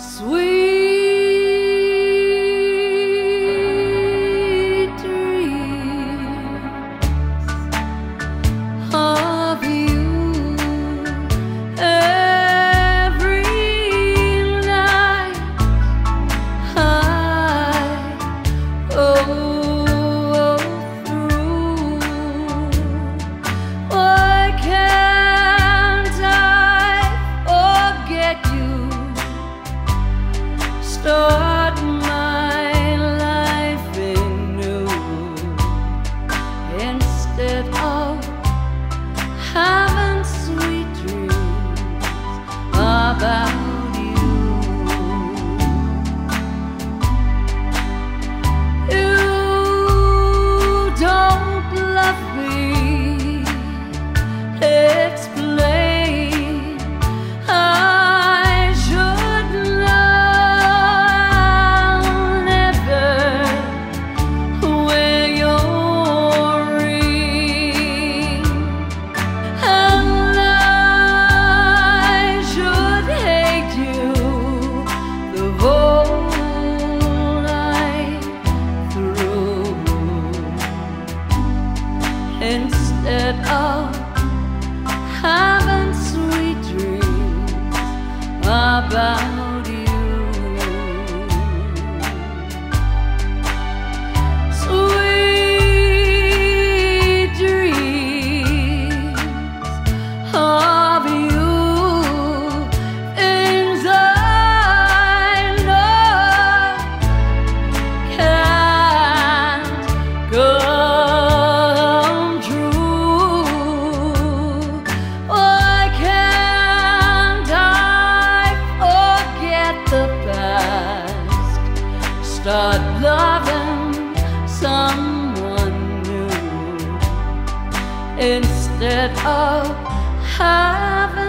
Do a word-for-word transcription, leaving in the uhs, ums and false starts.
Sweet dreams of you every night. I go through. Why can't I forget you? Start my life anew instead of having sweet dreams about you. You don't love me, it's plain. I should know never wear your ring, and I should hate you the whole night through instead of having sweet dreams about you. Sweet dreams of you, things I know can't come true. Why can't I forget the past? Start loving someone new instead of having